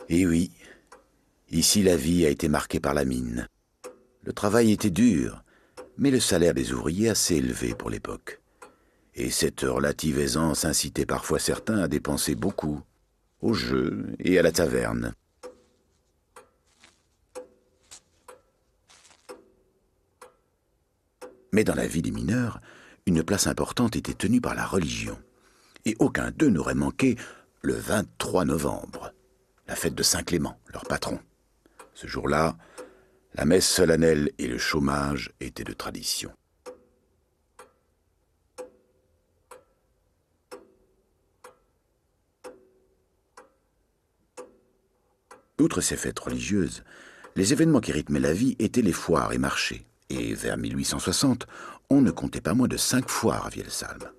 Et oui, ici la vie a été marquée par la mine. Le travail était dur, mais le salaire des ouvriers assez élevé pour l'époque. Et cette relative aisance incitait parfois certains à dépenser beaucoup, au jeu et à la taverne. Mais dans la vie des mineurs, une place importante était tenue par la religion. Et aucun d'eux n'aurait manqué le 23 novembre, la fête de Saint-Clément, leur patron. Ce jour-là, la messe solennelle et le chômage étaient de tradition. Outre ces fêtes religieuses, les événements qui rythmaient la vie étaient les foires et marchés. Et vers 1860, on ne comptait pas moins de 5 foires à Vielsalm.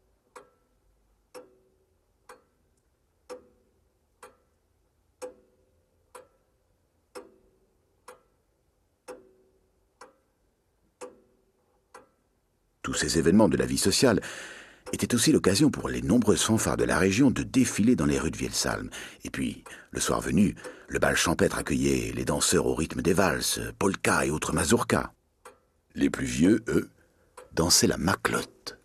Tous ces événements de la vie sociale étaient aussi l'occasion pour les nombreuses fanfares de la région de défiler dans les rues de Vielsalm. Et puis, le soir venu, le bal champêtre accueillait les danseurs au rythme des valses, polkas et autres mazurkas. Les plus vieux, eux, dansaient la maclotte.